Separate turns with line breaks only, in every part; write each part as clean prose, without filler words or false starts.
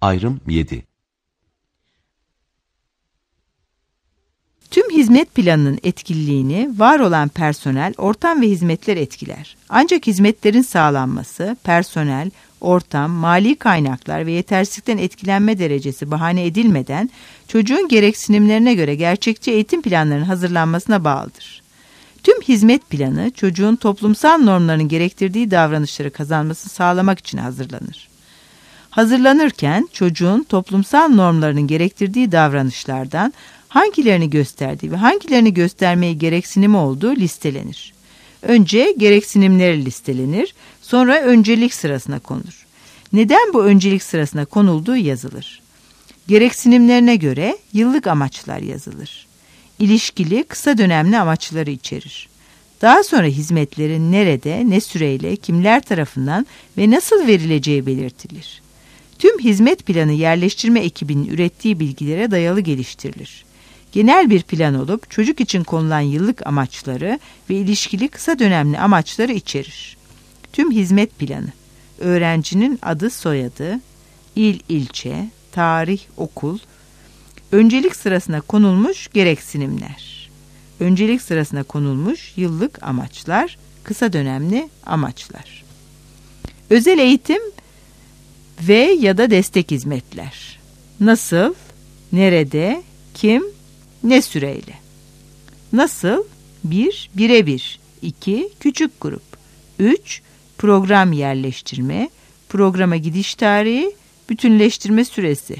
Ayrım 7.
Tüm hizmet planının etkililiğini var olan personel, ortam ve hizmetler etkiler. Ancak hizmetlerin sağlanması, personel, ortam, mali kaynaklar ve yetersizlikten etkilenme derecesi bahane edilmeden çocuğun gereksinimlerine göre gerçekçi eğitim planlarının hazırlanmasına bağlıdır. Tüm hizmet planı çocuğun toplumsal normların gerektirdiği davranışları kazanmasını sağlamak için hazırlanır. Hazırlanırken çocuğun toplumsal normlarının gerektirdiği davranışlardan hangilerini gösterdiği ve hangilerini göstermeye gereksinimi olduğu listelenir. Önce gereksinimleri listelenir, sonra öncelik sırasına konulur. Neden bu öncelik sırasına konulduğu yazılır. Gereksinimlerine göre yıllık amaçlar yazılır. İlişkili kısa dönemli amaçları içerir. Daha sonra hizmetlerin nerede, ne süreyle, kimler tarafından ve nasıl verileceği belirtilir. Tüm hizmet planı yerleştirme ekibinin ürettiği bilgilere dayalı geliştirilir. Genel bir plan olup çocuk için konulan yıllık amaçları ve ilişkili kısa dönemli amaçları içerir. Tüm hizmet planı, öğrencinin adı soyadı, il ilçe, tarih okul, öncelik sırasına konulmuş gereksinimler, öncelik sırasına konulmuş yıllık amaçlar, kısa dönemli amaçlar. Özel eğitim ve ya da destek hizmetler. Nasıl, nerede, kim, ne süreyle? Nasıl? 1. Birebir. 2. Küçük grup. 3. Program yerleştirme, programa gidiş tarihi, bütünleştirme süresi.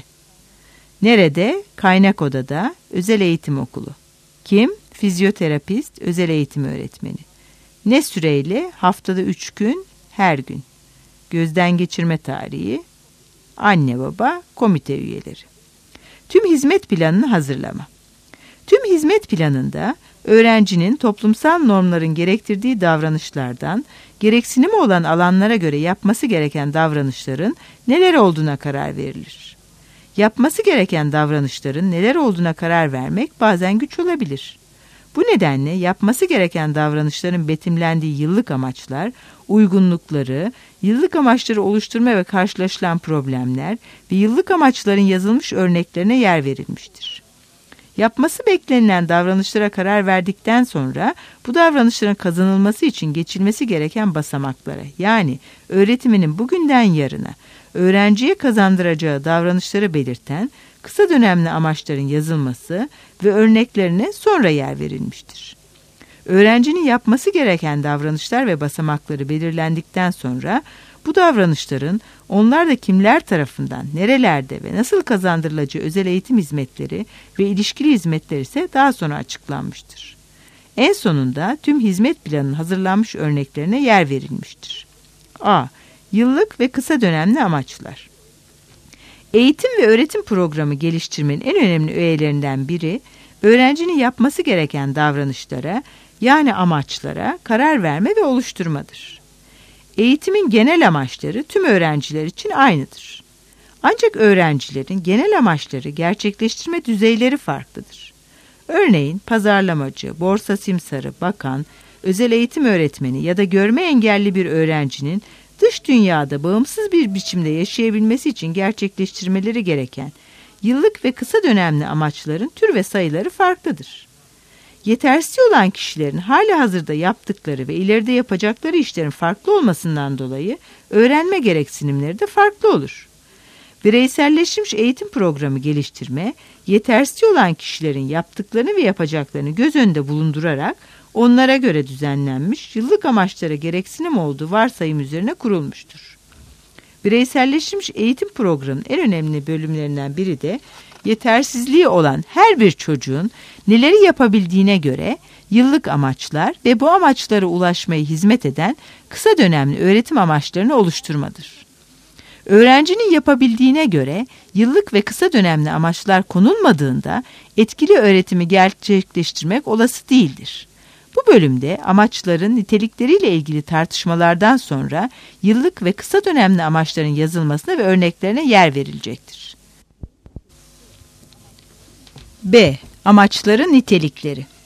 Nerede? Kaynak odada, özel eğitim okulu. Kim? Fizyoterapist, özel eğitim öğretmeni. Ne süreyle? Haftada 3 gün, her gün. Gözden geçirme tarihi, anne baba, komite üyeleri. Tüm hizmet planını hazırlama. Tüm hizmet planında öğrencinin toplumsal normların gerektirdiği davranışlardan, gereksinimi olan alanlara göre yapması gereken davranışların neler olduğuna karar verilir. Yapması gereken davranışların neler olduğuna karar vermek bazen güç olabilir. Bu nedenle yapması gereken davranışların betimlendiği yıllık amaçlar, uygunlukları, yıllık amaçları oluşturma ve karşılaşılan problemler ve yıllık amaçların yazılmış örneklerine yer verilmiştir. Yapması beklenilen davranışlara karar verdikten sonra bu davranışların kazanılması için geçilmesi gereken basamaklara, yani öğretiminin bugünden yarına öğrenciye kazandıracağı davranışları belirten kısa dönemli amaçların yazılması ve örneklerine sonra yer verilmiştir. Öğrencinin yapması gereken davranışlar ve basamakları belirlendikten sonra bu davranışların onlar da kimler tarafından, nerelerde ve nasıl kazandırılacağı özel eğitim hizmetleri ve ilişkili hizmetler ise daha sonra açıklanmıştır. En sonunda tüm hizmet planının hazırlanmış örneklerine yer verilmiştir. A. Yıllık ve kısa dönemli amaçlar. Eğitim ve öğretim programı geliştirmenin en önemli öğelerinden biri, öğrencinin yapması gereken davranışlara, yani amaçlara karar verme ve oluşturmadır. Eğitimin genel amaçları tüm öğrenciler için aynıdır. Ancak öğrencilerin genel amaçları gerçekleştirme düzeyleri farklıdır. Örneğin pazarlamacı, borsa simsarı, bakan, özel eğitim öğretmeni ya da görme engelli bir öğrencinin dış dünyada bağımsız bir biçimde yaşayabilmesi için gerçekleştirmeleri gereken yıllık ve kısa dönemli amaçların tür ve sayıları farklıdır. Yetersiz olan kişilerin halihazırda yaptıkları ve ileride yapacakları işlerin farklı olmasından dolayı öğrenme gereksinimleri de farklı olur. Bireyselleştirilmiş eğitim programı geliştirme, yetersiz olan kişilerin yaptıklarını ve yapacaklarını göz önünde bulundurarak onlara göre düzenlenmiş, yıllık amaçlara gereksinim olduğu varsayım üzerine kurulmuştur. Bireyselleştirilmiş eğitim programının en önemli bölümlerinden biri de yetersizliği olan her bir çocuğun neleri yapabildiğine göre yıllık amaçlar ve bu amaçlara ulaşmaya hizmet eden kısa dönemli öğretim amaçlarını oluşturmadır. Öğrencinin yapabildiğine göre yıllık ve kısa dönemli amaçlar konulmadığında etkili öğretimi gerçekleştirmek olası değildir. Bu bölümde amaçların nitelikleriyle ilgili tartışmalardan sonra yıllık ve kısa dönemli amaçların yazılmasına ve örneklerine yer verilecektir. B. Amaçların nitelikleri.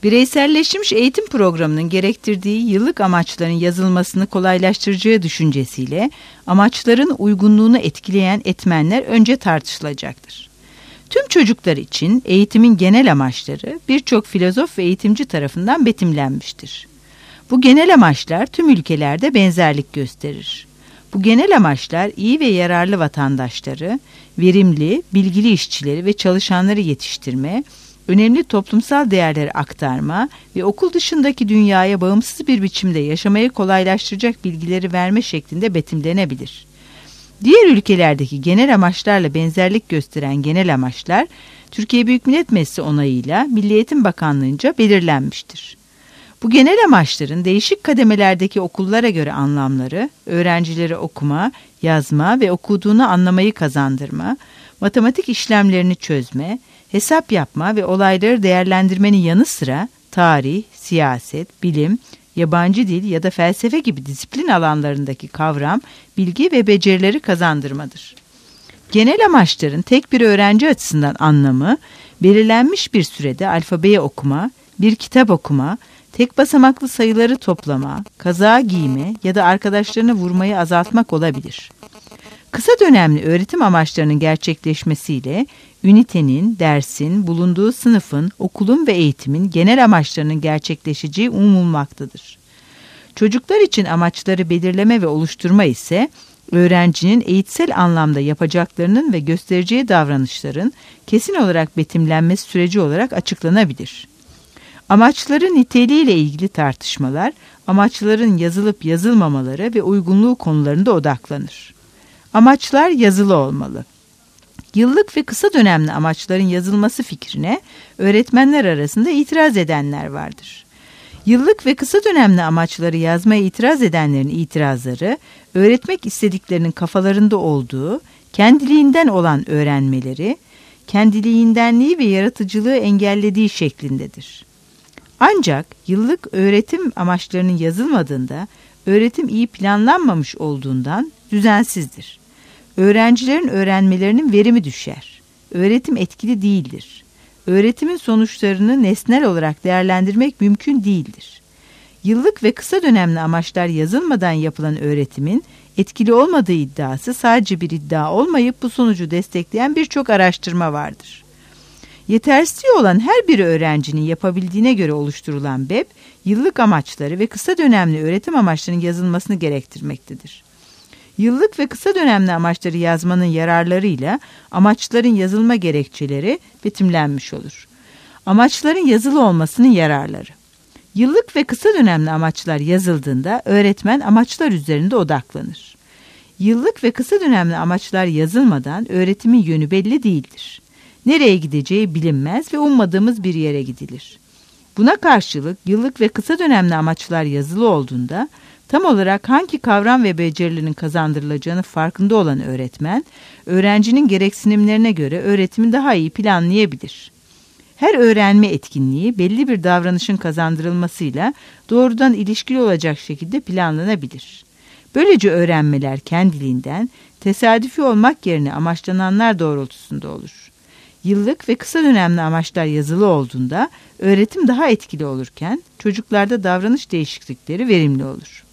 Bireyselleştirilmiş eğitim programının gerektirdiği yıllık amaçların yazılmasını kolaylaştıracağı düşüncesiyle amaçların uygunluğunu etkileyen etmenler önce tartışılacaktır. Tüm çocuklar için eğitimin genel amaçları birçok filozof ve eğitimci tarafından betimlenmiştir. Bu genel amaçlar tüm ülkelerde benzerlik gösterir. Bu genel amaçlar iyi ve yararlı vatandaşları, verimli, bilgili işçileri ve çalışanları yetiştirme, önemli toplumsal değerleri aktarma ve okul dışındaki dünyaya bağımsız bir biçimde yaşamayı kolaylaştıracak bilgileri verme şeklinde betimlenebilir. Diğer ülkelerdeki genel amaçlarla benzerlik gösteren genel amaçlar, Türkiye Büyük Millet Meclisi onayıyla Milli Eğitim Bakanlığı'nca belirlenmiştir. Bu genel amaçların değişik kademelerdeki okullara göre anlamları, öğrencilere okuma, yazma ve okuduğunu anlamayı kazandırma, matematik işlemlerini çözme, hesap yapma ve olayları değerlendirmenin yanı sıra tarih, siyaset, bilim, yabancı dil ya da felsefe gibi disiplin alanlarındaki kavram, bilgi ve becerileri kazandırmadır. Genel amaçların tek bir öğrenci açısından anlamı, belirlenmiş bir sürede alfabeyi okuma, bir kitap okuma, tek basamaklı sayıları toplama, kazağı giyme ya da arkadaşlarına vurmayı azaltmak olabilir. Kısa dönemli öğretim amaçlarının gerçekleşmesiyle ünitenin, dersin, bulunduğu sınıfın, okulun ve eğitimin genel amaçlarının gerçekleşeceği umulmaktadır. Çocuklar için amaçları belirleme ve oluşturma ise öğrencinin eğitsel anlamda yapacaklarının ve göstereceği davranışların kesin olarak betimlenmesi süreci olarak açıklanabilir. Amaçların niteliğiyle ilgili tartışmalar, amaçların yazılıp yazılmamaları ve uygunluğu konularında odaklanır. Amaçlar yazılı olmalı. Yıllık ve kısa dönemli amaçların yazılması fikrine öğretmenler arasında itiraz edenler vardır. Yıllık ve kısa dönemli amaçları yazmaya itiraz edenlerin itirazları, öğretmek istediklerinin kafalarında olduğu, kendiliğinden olan öğrenmeleri, kendiliğindenliği ve yaratıcılığı engellediği şeklindedir. Ancak yıllık öğretim amaçlarının yazılmadığında, öğretim iyi planlanmamış olduğundan düzensizdir. Öğrencilerin öğrenmelerinin verimi düşer. Öğretim etkili değildir. Öğretimin sonuçlarını nesnel olarak değerlendirmek mümkün değildir. Yıllık ve kısa dönemli amaçlar yazılmadan yapılan öğretimin etkili olmadığı iddiası sadece bir iddia olmayıp bu sonucu destekleyen birçok araştırma vardır. Yetersizliği olan her bir öğrencinin yapabildiğine göre oluşturulan BEP, yıllık amaçları ve kısa dönemli öğretim amaçlarının yazılmasını gerektirmektedir. Yıllık ve kısa dönemli amaçları yazmanın yararlarıyla amaçların yazılma gerekçeleri betimlenmiş olur. Amaçların yazılı olmasının yararları. Yıllık ve kısa dönemli amaçlar yazıldığında öğretmen amaçlar üzerinde odaklanır. Yıllık ve kısa dönemli amaçlar yazılmadan öğretimin yönü belli değildir. Nereye gideceği bilinmez ve ummadığımız bir yere gidilir. Buna karşılık yıllık ve kısa dönemli amaçlar yazılı olduğunda tam olarak hangi kavram ve becerilerin kazandırılacağını farkında olan öğretmen, öğrencinin gereksinimlerine göre öğretimi daha iyi planlayabilir. Her öğrenme etkinliği belli bir davranışın kazandırılmasıyla doğrudan ilişkili olacak şekilde planlanabilir. Böylece öğrenmeler kendiliğinden tesadüfi olmak yerine amaçlananlar doğrultusunda olur. Yıllık ve kısa dönemli amaçlar yazılı olduğunda öğretim daha etkili olurken çocuklarda davranış değişiklikleri verimli olur.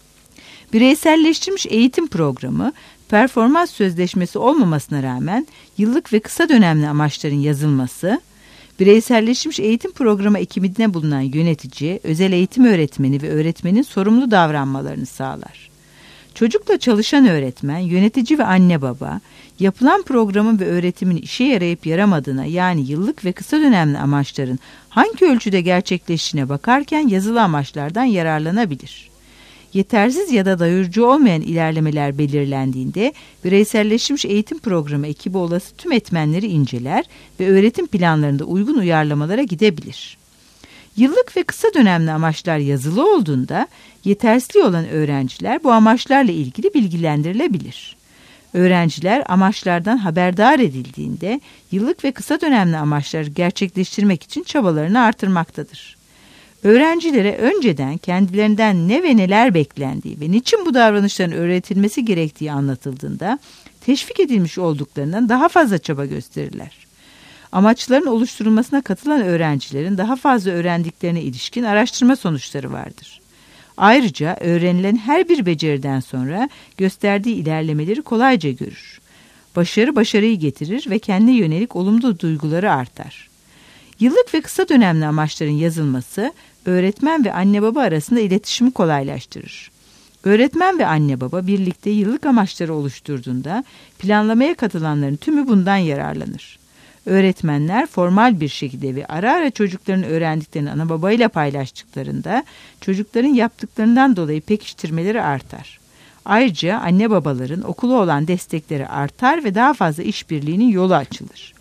Bireyselleştirilmiş eğitim programı, performans sözleşmesi olmamasına rağmen yıllık ve kısa dönemli amaçların yazılması, bireyselleştirilmiş eğitim programı ekibinde bulunan yönetici, özel eğitim öğretmeni ve öğretmenin sorumlu davranmalarını sağlar. Çocukla çalışan öğretmen, yönetici ve anne baba, yapılan programın ve öğretimin işe yarayıp yaramadığına yani yıllık ve kısa dönemli amaçların hangi ölçüde gerçekleştiğine bakarken yazılı amaçlardan yararlanabilir. Yetersiz ya da doyurucu olmayan ilerlemeler belirlendiğinde bireyselleştirilmiş eğitim programı ekibi olası tüm etmenleri inceler ve öğretim planlarında uygun uyarlamalara gidebilir. Yıllık ve kısa dönemli amaçlar yazılı olduğunda yetersizliği olan öğrenciler bu amaçlarla ilgili bilgilendirilebilir. Öğrenciler amaçlardan haberdar edildiğinde yıllık ve kısa dönemli amaçları gerçekleştirmek için çabalarını artırmaktadır. Öğrencilere önceden kendilerinden ne ve neler beklendiği ve niçin bu davranışların öğretilmesi gerektiği anlatıldığında teşvik edilmiş olduklarından daha fazla çaba gösterirler. Amaçların oluşturulmasına katılan öğrencilerin daha fazla öğrendiklerine ilişkin araştırma sonuçları vardır. Ayrıca öğrenilen her bir beceriden sonra gösterdiği ilerlemeleri kolayca görür. Başarıyı getirir ve kendine yönelik olumlu duyguları artar. Yıllık ve kısa dönemli amaçların yazılması, öğretmen ve anne baba arasında iletişimi kolaylaştırır. Öğretmen ve anne baba birlikte yıllık amaçları oluşturduğunda planlamaya katılanların tümü bundan yararlanır. Öğretmenler formal bir şekilde ve ara ara çocukların öğrendiklerini ana babayla paylaştıklarında çocukların yaptıklarından dolayı pekiştirmeleri artar. Ayrıca anne babaların okula olan destekleri artar ve daha fazla işbirliğinin yolu açılır.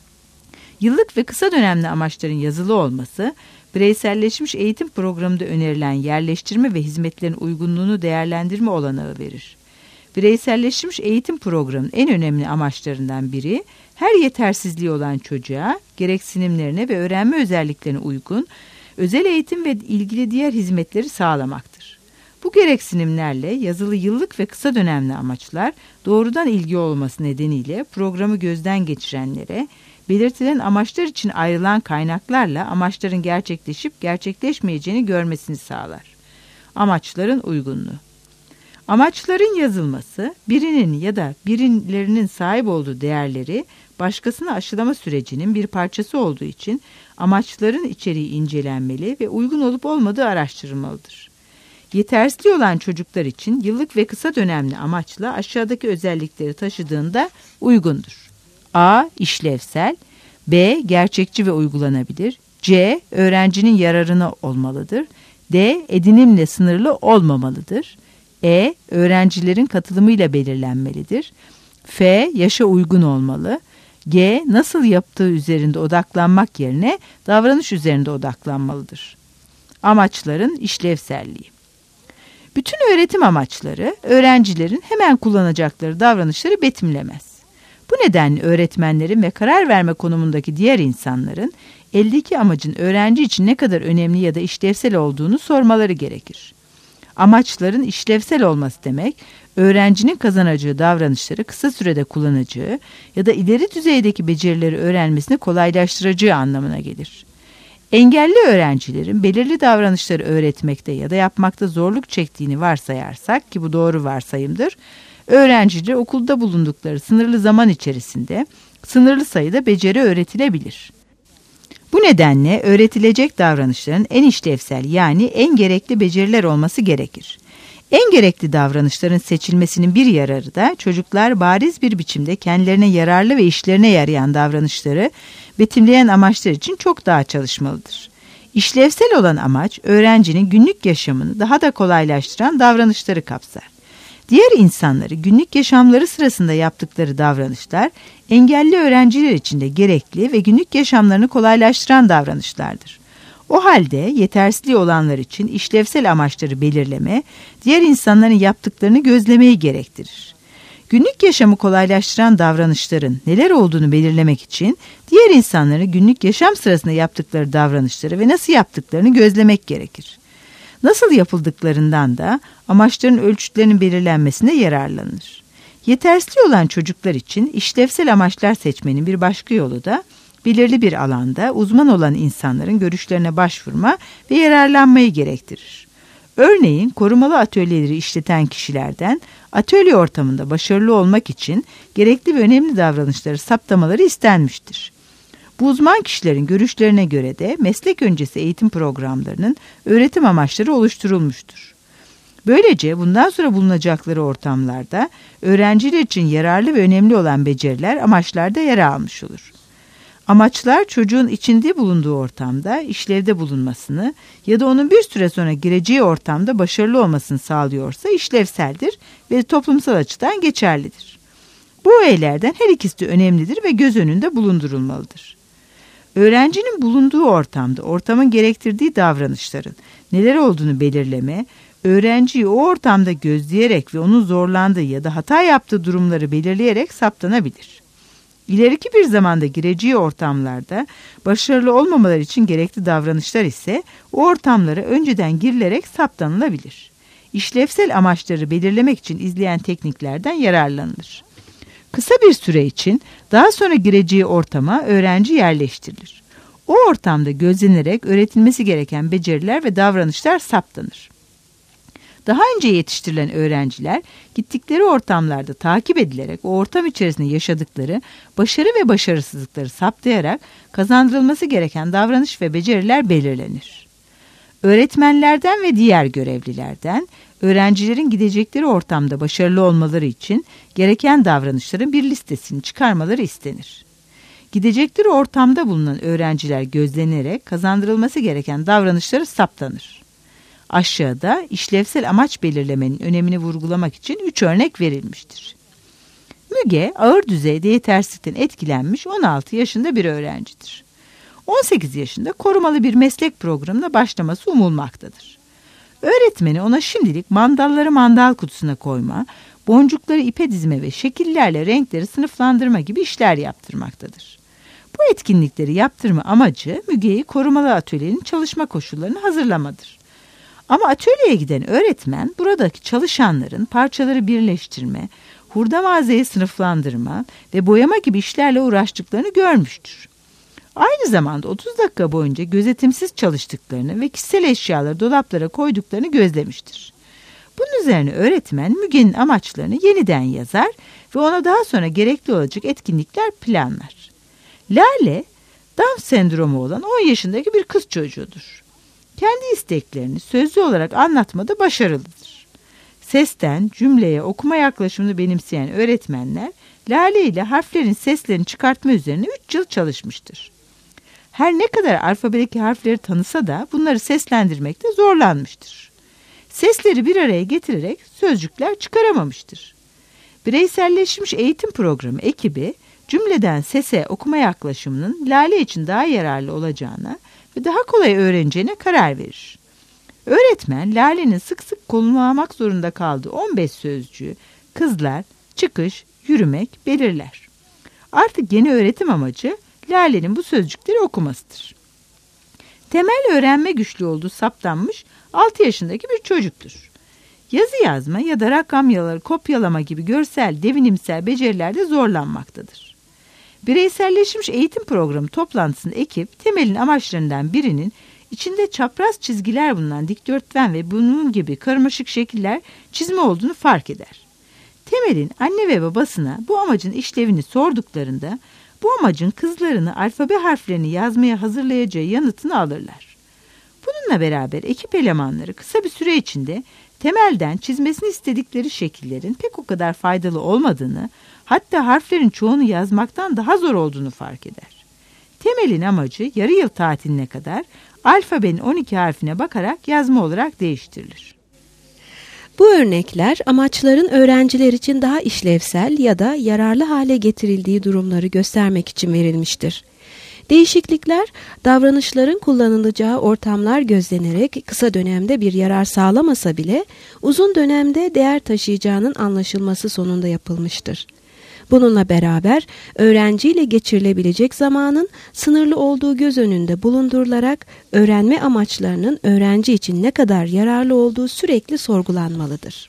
Yıllık ve kısa dönemli amaçların yazılı olması, bireyselleşmiş eğitim programında önerilen yerleştirme ve hizmetlerin uygunluğunu değerlendirme olanağı verir. Bireyselleşmiş eğitim programının en önemli amaçlarından biri, her yetersizliği olan çocuğa gereksinimlerine ve öğrenme özelliklerine uygun özel eğitim ve ilgili diğer hizmetleri sağlamaktır. Bu gereksinimlerle yazılı yıllık ve kısa dönemli amaçlar doğrudan ilgi olması nedeniyle programı gözden geçirenlere, belirtilen amaçlar için ayrılan kaynaklarla amaçların gerçekleşip gerçekleşmeyeceğini görmesini sağlar. Amaçların uygunluğu. Amaçların yazılması, birinin ya da birilerinin sahip olduğu değerleri başkasına aşılama sürecinin bir parçası olduğu için amaçların içeriği incelenmeli ve uygun olup olmadığı araştırılmalıdır. Yetersizliği olan çocuklar için yıllık ve kısa dönemli amaçla aşağıdaki özellikleri taşıdığında uygundur. A. İşlevsel. B. Gerçekçi ve uygulanabilir. C. Öğrencinin yararına olmalıdır. D. Edinimle sınırlı olmamalıdır. E. Öğrencilerin katılımıyla belirlenmelidir. F. Yaşa uygun olmalı. G. Nasıl yaptığı üzerinde odaklanmak yerine davranış üzerinde odaklanmalıdır. Amaçların işlevselliği. Bütün öğretim amaçları öğrencilerin hemen kullanacakları davranışları betimlemez. Bu nedenle öğretmenlerin ve karar verme konumundaki diğer insanların eldeki amacın öğrenci için ne kadar önemli ya da işlevsel olduğunu sormaları gerekir. Amaçların işlevsel olması demek, öğrencinin kazanacağı davranışları kısa sürede kullanacağı ya da ileri düzeydeki becerileri öğrenmesini kolaylaştıracağı anlamına gelir. Engelli öğrencilerin belirli davranışları öğretmekte ya da yapmakta zorluk çektiğini varsayarsak, ki bu doğru varsayımdır, öğrenciler okulda bulundukları sınırlı zaman içerisinde sınırlı sayıda beceri öğretilebilir. Bu nedenle öğretilecek davranışların en işlevsel yani en gerekli beceriler olması gerekir. En gerekli davranışların seçilmesinin bir yararı da çocuklar bariz bir biçimde kendilerine yararlı ve işlerine yarayan davranışları betimleyen amaçlar için çok daha çalışmalıdır. İşlevsel olan amaç öğrencinin günlük yaşamını daha da kolaylaştıran davranışları kapsar. Diğer insanları günlük yaşamları sırasında yaptıkları davranışlar engelli öğrenciler için de gerekli ve günlük yaşamlarını kolaylaştıran davranışlardır. O halde yetersizliği olanlar için işlevsel amaçları belirleme, diğer insanların yaptıklarını gözlemeyi gerektirir. Günlük yaşamı kolaylaştıran davranışların neler olduğunu belirlemek için diğer insanların günlük yaşam sırasında yaptıkları davranışları ve nasıl yaptıklarını gözlemek gerekir. Nasıl yapıldıklarından da amaçların ölçütlerinin belirlenmesine yararlanır. Yetersizliği olan çocuklar için işlevsel amaçlar seçmenin bir başka yolu da belirli bir alanda uzman olan insanların görüşlerine başvurma ve yararlanmayı gerektirir. Örneğin korumalı atölyeleri işleten kişilerden atölye ortamında başarılı olmak için gerekli ve önemli davranışları saptamaları istenmiştir. Bu uzman kişilerin görüşlerine göre de meslek öncesi eğitim programlarının öğretim amaçları oluşturulmuştur. Böylece bundan sonra bulunacakları ortamlarda öğrenciler için yararlı ve önemli olan beceriler amaçlarda yer almış olur. Amaçlar çocuğun içinde bulunduğu ortamda işlevde bulunmasını ya da onun bir süre sonra gireceği ortamda başarılı olmasını sağlıyorsa işlevseldir ve toplumsal açıdan geçerlidir. Bu öğelerden her ikisi de önemlidir ve göz önünde bulundurulmalıdır. Öğrencinin bulunduğu ortamda ortamın gerektirdiği davranışların neler olduğunu belirleme, öğrenciyi o ortamda gözleyerek ve onun zorlandığı ya da hata yaptığı durumları belirleyerek saptanabilir. İleriki bir zamanda gireceği ortamlarda başarılı olmamaları için gerekli davranışlar ise o ortamlara önceden girilerek saptanılabilir. İşlevsel amaçları belirlemek için izleyen tekniklerden yararlanılır. Kısa bir süre için daha sonra gireceği ortama öğrenci yerleştirilir. O ortamda gözlenerek öğretilmesi gereken beceriler ve davranışlar saptanır. Daha önce yetiştirilen öğrenciler gittikleri ortamlarda takip edilerek o ortam içerisinde yaşadıkları başarı ve başarısızlıkları saptayarak kazandırılması gereken davranış ve beceriler belirlenir. Öğretmenlerden ve diğer görevlilerden öğrencilerin gidecekleri ortamda başarılı olmaları için gereken davranışların bir listesini çıkarmaları istenir. Gidecekleri ortamda bulunan öğrenciler gözlenerek kazandırılması gereken davranışları saptanır. Aşağıda işlevsel amaç belirlemenin önemini vurgulamak için 3 örnek verilmiştir. Müge ağır düzeyde yetersizlikten etkilenmiş 16 yaşında bir öğrencidir. 18 yaşında korumalı bir meslek programına başlaması umulmaktadır. Öğretmeni ona şimdilik mandalları mandal kutusuna koyma, boncukları ipe dizme ve şekillerle renkleri sınıflandırma gibi işler yaptırmaktadır. Bu etkinlikleri yaptırma amacı Müge'yi korumalı atölyenin çalışma koşullarını hazırlamadır. Ama atölyeye giden öğretmen buradaki çalışanların parçaları birleştirme, hurda malzemeyi sınıflandırma ve boyama gibi işlerle uğraştıklarını görmüştür. Aynı zamanda 30 dakika boyunca gözetimsiz çalıştıklarını ve kişisel eşyaları dolaplara koyduklarını gözlemiştir. Bunun üzerine öğretmen Müge'nin amaçlarını yeniden yazar ve ona daha sonra gerekli olacak etkinlikler planlar. Lale, Down sendromu olan 10 yaşındaki bir kız çocuğudur. Kendi isteklerini sözlü olarak anlatmada başarılıdır. Sesten cümleye okuma yaklaşımını benimseyen öğretmenler Lale ile harflerin seslerini çıkartma üzerine 3 yıl çalışmıştır. Her ne kadar alfabedeki harfleri tanısa da bunları seslendirmekte zorlanmıştır. Sesleri bir araya getirerek sözcükler çıkaramamıştır. Bireyselleşmiş eğitim programı ekibi cümleden sese okuma yaklaşımının Lale için daha yararlı olacağına ve daha kolay öğreneceğine karar verir. Öğretmen Lale'nin sık sık kullanmak zorunda kaldığı 15 sözcüğü kızlar, çıkış, yürümek belirler. Artık yeni öğretim amacı Lale'nin bu sözcükleri okumasıdır. Temel öğrenme güçlüğü olduğu saptanmış 6 yaşındaki bir çocuktur. Yazı yazma ya da rakam kopyalama gibi görsel, devinimsel becerilerde zorlanmaktadır. Bireyselleşmiş eğitim programı toplantısında ekip Temel'in amaçlarından birinin içinde çapraz çizgiler bulunan dikdörtgen ve bunun gibi karmaşık şekiller çizme olduğunu fark eder. Temel'in anne ve babasına bu amacın işlevini sorduklarında bu amacın kızlarını alfabe harflerini yazmaya hazırlayacağı yanıtını alırlar. Bununla beraber ekip elemanları kısa bir süre içinde Temel'den çizmesini istedikleri şekillerin pek o kadar faydalı olmadığını, hatta harflerin çoğunu yazmaktan daha zor olduğunu fark eder. Temel'in amacı yarı yıl tatiline kadar alfabenin 12 harfine bakarak yazma olarak değiştirilir.
Bu örnekler amaçların öğrenciler için daha işlevsel ya da yararlı hale getirildiği durumları göstermek için verilmiştir. Değişiklikler, davranışların kullanılacağı ortamlar gözlenerek kısa dönemde bir yarar sağlamasa bile uzun dönemde değer taşıyacağının anlaşılması sonunda yapılmıştır. Bununla beraber öğrenciyle geçirilebilecek zamanın sınırlı olduğu göz önünde bulundurularak öğrenme amaçlarının öğrenci için ne kadar yararlı olduğu sürekli sorgulanmalıdır.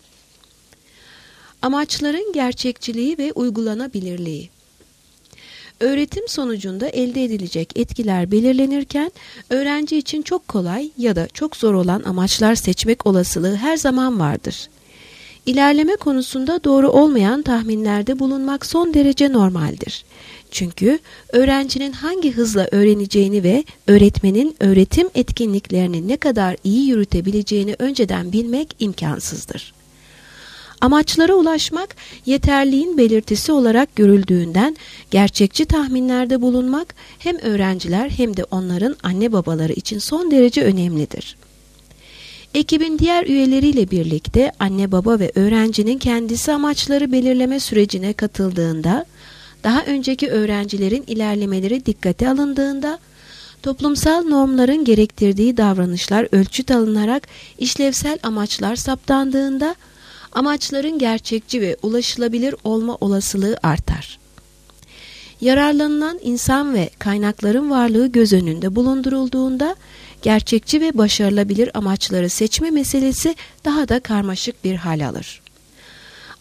Amaçların gerçekçiliği ve uygulanabilirliği. Öğretim sonucunda elde edilecek etkiler belirlenirken öğrenci için çok kolay ya da çok zor olan amaçlar seçmek olasılığı her zaman vardır. İlerleme konusunda doğru olmayan tahminlerde bulunmak son derece normaldir. Çünkü öğrencinin hangi hızla öğreneceğini ve öğretmenin öğretim etkinliklerini ne kadar iyi yürütebileceğini önceden bilmek imkansızdır. Amaçlara ulaşmak yeterliğin belirtisi olarak görüldüğünden gerçekçi tahminlerde bulunmak hem öğrenciler hem de onların anne babaları için son derece önemlidir. Ekibin diğer üyeleriyle birlikte anne baba ve öğrencinin kendisi amaçları belirleme sürecine katıldığında, daha önceki öğrencilerin ilerlemeleri dikkate alındığında, toplumsal normların gerektirdiği davranışlar ölçüt alınarak işlevsel amaçlar saptandığında, amaçların gerçekçi ve ulaşılabilir olma olasılığı artar. Yararlanılan insan ve kaynakların varlığı göz önünde bulundurulduğunda, gerçekçi ve başarılabilir amaçları seçme meselesi daha da karmaşık bir hal alır.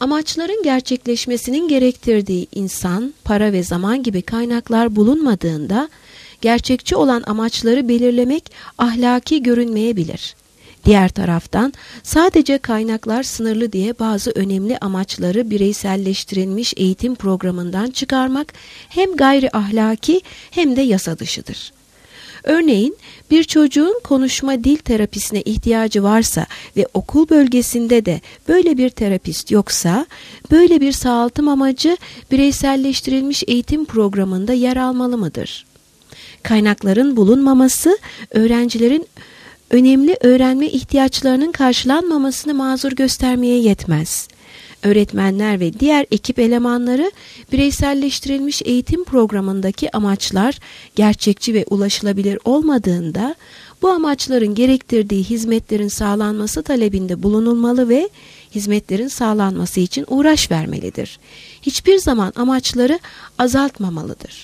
Amaçların gerçekleşmesinin gerektirdiği insan, para ve zaman gibi kaynaklar bulunmadığında, gerçekçi olan amaçları belirlemek ahlaki görünmeyebilir. Diğer taraftan sadece kaynaklar sınırlı diye bazı önemli amaçları bireyselleştirilmiş eğitim programından çıkarmak hem gayri ahlaki hem de yasa dışıdır. Örneğin bir çocuğun konuşma dil terapisine ihtiyacı varsa ve okul bölgesinde de böyle bir terapist yoksa, böyle bir sağaltım amacı bireyselleştirilmiş eğitim programında yer almalı mıdır? Kaynakların bulunmaması, öğrencilerin önemli öğrenme ihtiyaçlarının karşılanmamasını mazur göstermeye yetmez. Öğretmenler ve diğer ekip elemanları bireyselleştirilmiş eğitim programındaki amaçlar gerçekçi ve ulaşılabilir olmadığında bu amaçların gerektirdiği hizmetlerin sağlanması talebinde bulunulmalı ve hizmetlerin sağlanması için uğraş vermelidir. Hiçbir zaman amaçları azaltmamalıdır.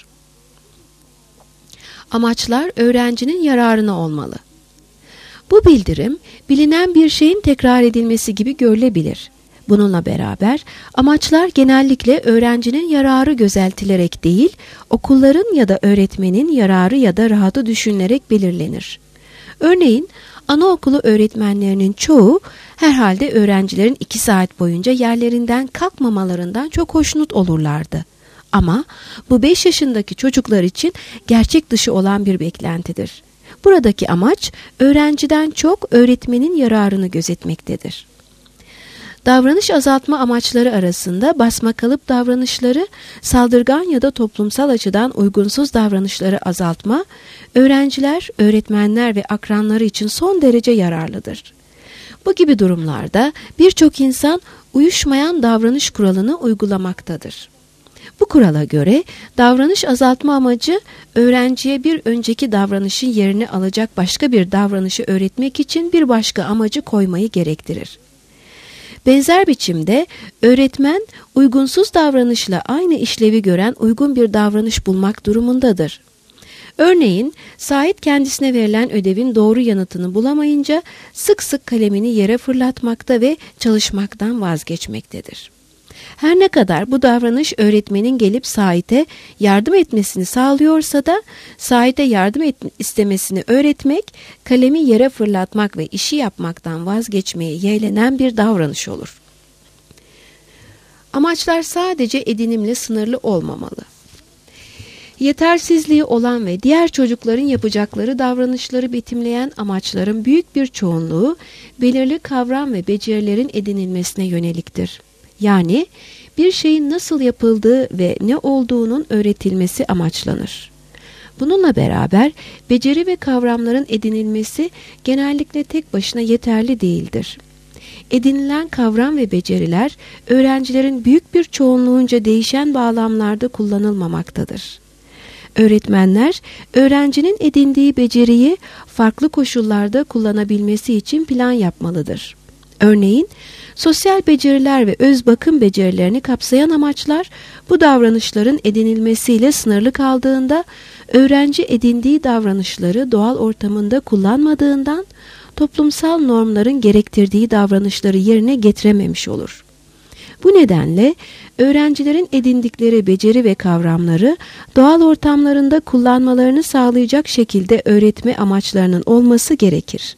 Amaçlar öğrencinin yararına olmalı. Bu bildirim bilinen bir şeyin tekrar edilmesi gibi görülebilir. Bununla beraber amaçlar genellikle öğrencinin yararı gözeltilerek değil, okulların ya da öğretmenin yararı ya da rahatı düşünülerek belirlenir. Örneğin anaokulu öğretmenlerinin çoğu herhalde öğrencilerin 2 saat boyunca yerlerinden kalkmamalarından çok hoşnut olurlardı. Ama bu 5 yaşındaki çocuklar için gerçek dışı olan bir beklentidir. Buradaki amaç öğrenciden çok öğretmenin yararını gözetmektedir. Davranış azaltma amaçları arasında basmakalıp davranışları, saldırgan ya da toplumsal açıdan uygunsuz davranışları azaltma, öğrenciler, öğretmenler ve akranları için son derece yararlıdır. Bu gibi durumlarda birçok insan uyuşmayan davranış kuralını uygulamaktadır. Bu kurala göre davranış azaltma amacı öğrenciye bir önceki davranışın yerini alacak başka bir davranışı öğretmek için bir başka amacı koymayı gerektirir. Benzer biçimde öğretmen uygunsuz davranışla aynı işlevi gören uygun bir davranış bulmak durumundadır. Örneğin Sait kendisine verilen ödevin doğru yanıtını bulamayınca sık sık kalemini yere fırlatmakta ve çalışmaktan vazgeçmektedir. Her ne kadar bu davranış öğretmenin gelip Sait'e yardım etmesini sağlıyorsa da Sait'e yardım istemesini öğretmek, kalemi yere fırlatmak ve işi yapmaktan vazgeçmeye yeğlenen bir davranış olur. Amaçlar sadece edinimle sınırlı olmamalı. Yetersizliği olan ve diğer çocukların yapacakları davranışları betimleyen amaçların büyük bir çoğunluğu belirli kavram ve becerilerin edinilmesine yöneliktir. Yani bir şeyin nasıl yapıldığı ve ne olduğunun öğretilmesi amaçlanır. Bununla beraber beceri ve kavramların edinilmesi genellikle tek başına yeterli değildir. Edinilen kavram ve beceriler öğrencilerin büyük bir çoğunluğunca değişen bağlamlarda kullanılmamaktadır. Öğretmenler, öğrencinin edindiği beceriyi farklı koşullarda kullanabilmesi için plan yapmalıdır. Örneğin, sosyal beceriler ve öz bakım becerilerini kapsayan amaçlar bu davranışların edinilmesiyle sınırlı kaldığında, öğrenci edindiği davranışları doğal ortamında kullanmadığından, toplumsal normların gerektirdiği davranışları yerine getirememiş olur. Bu nedenle öğrencilerin edindikleri beceri ve kavramları doğal ortamlarında kullanmalarını sağlayacak şekilde öğretme amaçlarının olması gerekir.